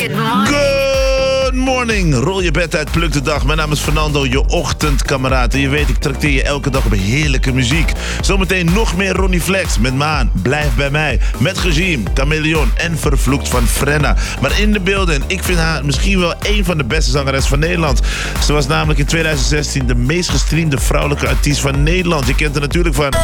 Good morning. Rol je bed uit, pluk de dag. Mijn naam is Fernando, je ochtendkameraad. En je weet, ik trakteer je elke dag op heerlijke muziek. Zometeen nog meer Ronnie Flex met Maan. Blijf bij mij. Met Regime, Chameleon en Vervloekt van Frenna. Maar in de beelden, ik vind haar misschien wel een van de beste zangeressen van Nederland. Ze was namelijk in 2016 de meest gestreamde vrouwelijke artiest van Nederland. Je kent haar natuurlijk van...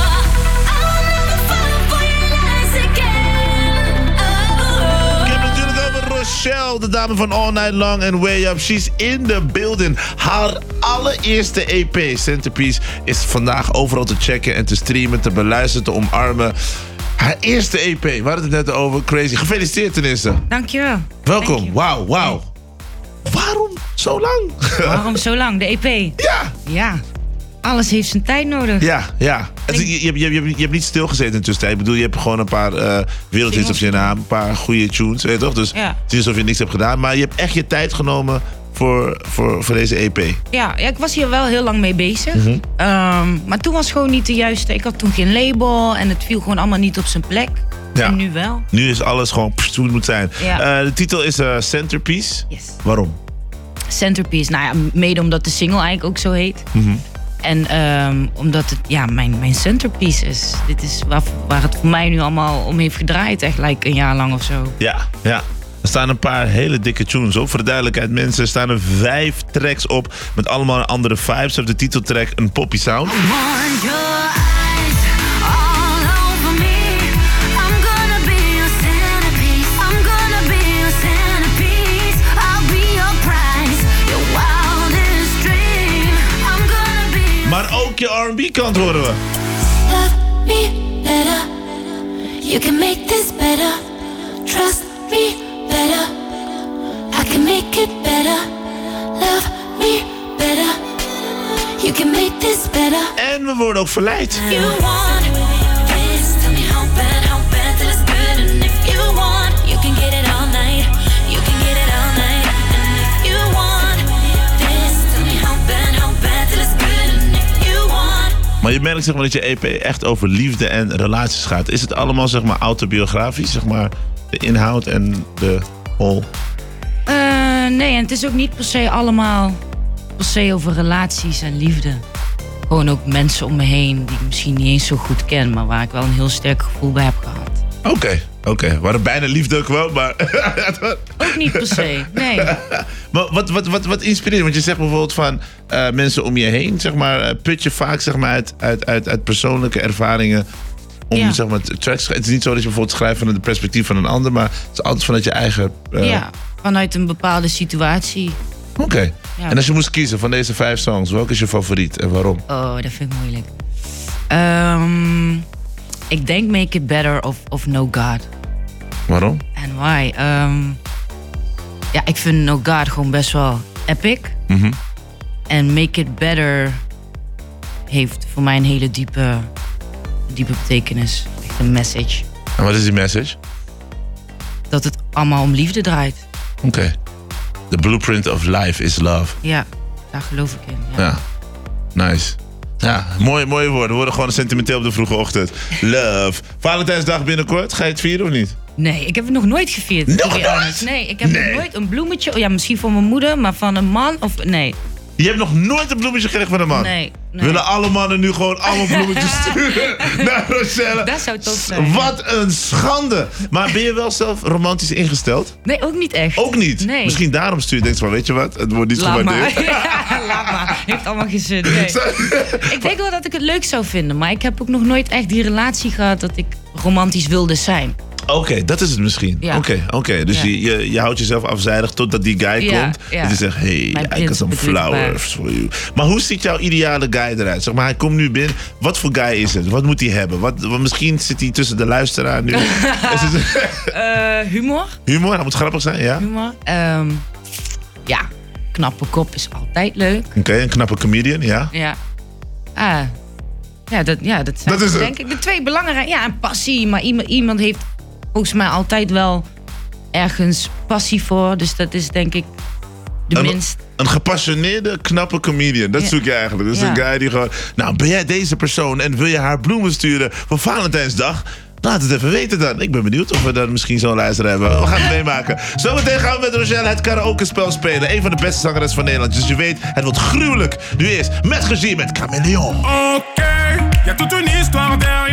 Rochelle, de dame van All Night Long en Way Up. She's in the building. Haar allereerste EP, Centerpiece, is vandaag overal te checken en te streamen, te beluisteren, te omarmen. Haar eerste EP, we hadden het net over. Crazy. Gefeliciteerd ten eerste. Dankjewel. Welkom. Wauw. Waarom zo lang? Waarom zo lang? De EP? Ja. Alles heeft zijn tijd nodig. Ja. Je hebt niet stilgezeten in de tussentijd. Ik bedoel, je hebt gewoon een paar wereldhits op je naam. Een paar goede tunes, weet je toch? Dus het is alsof je niks hebt gedaan. Maar je hebt echt je tijd genomen voor deze EP. Ja, ik was hier wel heel lang mee bezig. Mm-hmm. Maar toen was gewoon niet de juiste... Ik had toen geen label en het viel gewoon allemaal niet op zijn plek. Ja. En nu wel. Nu is alles gewoon hoe het moet zijn. Ja. De titel is Centerpiece. Yes. Waarom? Centerpiece, nou ja, mede omdat de single eigenlijk ook zo heet. Mm-hmm. En omdat het mijn centerpiece is. Dit is waar het voor mij nu allemaal om heeft gedraaid. Echt een jaar lang of zo. Ja. Er staan een paar hele dikke tunes op. Voor de duidelijkheid, mensen, er staan er 5 tracks op. Met allemaal andere vibes. Op de titeltrack een poppy sound. Maar ook je R&B kant horen we. Love me better. You can make this better. Trust me better. I can make it better. Love me better. You can make this better. En we worden ook verleid. You want this? Tell me how bad till it's good. And if you want, you can get it all night. You can get it all night. And if you want this, tell me how bad till it's good. Maar je merkt zeg maar dat je EP echt over liefde en relaties gaat. Is het allemaal zeg maar autobiografisch, zeg maar de inhoud en de whole? Nee, en het is ook niet per se allemaal over relaties en liefde. Gewoon ook mensen om me heen die ik misschien niet eens zo goed ken, maar waar ik wel een heel sterk gevoel bij heb gehad. Oké. We hadden bijna liefde ook wel, maar... Ook niet per se, nee. Maar wat inspireert? Want je zegt bijvoorbeeld van mensen om je heen, zeg maar, put je vaak zeg maar, uit persoonlijke ervaringen om zeg maar, tracks. Het is niet zo dat je bijvoorbeeld schrijft vanuit het perspectief van een ander, maar het is altijd vanuit je eigen... vanuit een bepaalde situatie. Oké. Ja. En als je moest kiezen van deze 5 songs, welke is je favoriet en waarom? Oh, dat vind ik moeilijk. Ik denk Make It Better of No God. Waarom? En why? Ik vind No God gewoon best wel epic. Mm-hmm. En Make It Better heeft voor mij een hele diepe betekenis. Echt een message. En wat is die message? Dat het allemaal om liefde draait. Oké. The blueprint of life is love. Ja, daar geloof ik in. Ja. Nice. Ja, mooie woorden. We worden gewoon sentimenteel op de vroege ochtend. Love. Valentijnsdag binnenkort. Ga je het vieren of niet? Nee, ik heb het nog nooit gevierd. Nog nooit? Nee, ik heb nog nooit een bloemetje... Ja, misschien voor mijn moeder, maar van een man of... Nee. Je hebt nog nooit een bloemetje gekregen van een man? Nee. Willen alle mannen nu gewoon allemaal bloemetjes sturen naar Rochelle? Dat zou tof zijn. Wat een schande. Maar ben je wel zelf romantisch ingesteld? Nee, ook niet echt. Ook niet? Nee. Misschien daarom stuur je denkt van, weet je wat? Het wordt niet gewaardeerd. Laat maar. Heeft allemaal geen zin. Nee. Ik denk wel dat ik het leuk zou vinden. Maar ik heb ook nog nooit echt die relatie gehad dat ik romantisch wilde zijn. Oké, dat is het misschien. Ja. Oké. Dus je houdt jezelf afzijdig totdat die guy komt. Ja. En die zegt, hey, I got some flowers for you. Maar hoe ziet jouw ideale guy eruit? Zeg maar, hij komt nu binnen. Wat voor guy is het? Wat moet hij hebben? Wat misschien zit hij tussen de luisteraar nu. Humor. Humor, dat moet grappig zijn, ja? Humor. Knappe kop is altijd leuk. Oké, een knappe comedian, ja? Ja. Dat zijn denk ik de 2 belangrijke. Ja, en passie. Maar iemand heeft volgens mij altijd wel ergens passie voor. Dus dat is denk ik de minst... Een gepassioneerde, knappe comedian. Dat zoek je eigenlijk. Dus een guy die gewoon... Nou, ben jij deze persoon en wil je haar bloemen sturen voor Valentijnsdag? Laat het even weten dan. Ik ben benieuwd of we dan misschien zo'n luisteraar hebben. We gaan het meemaken. Zometeen gaan we met Rochelle het karaoke-spel spelen. Een van de beste zangeressen van Nederland. Dus je weet, het wordt gruwelijk. Nu eerst met Gezien met Chameleon. Oké, y a toute une histoire derrière.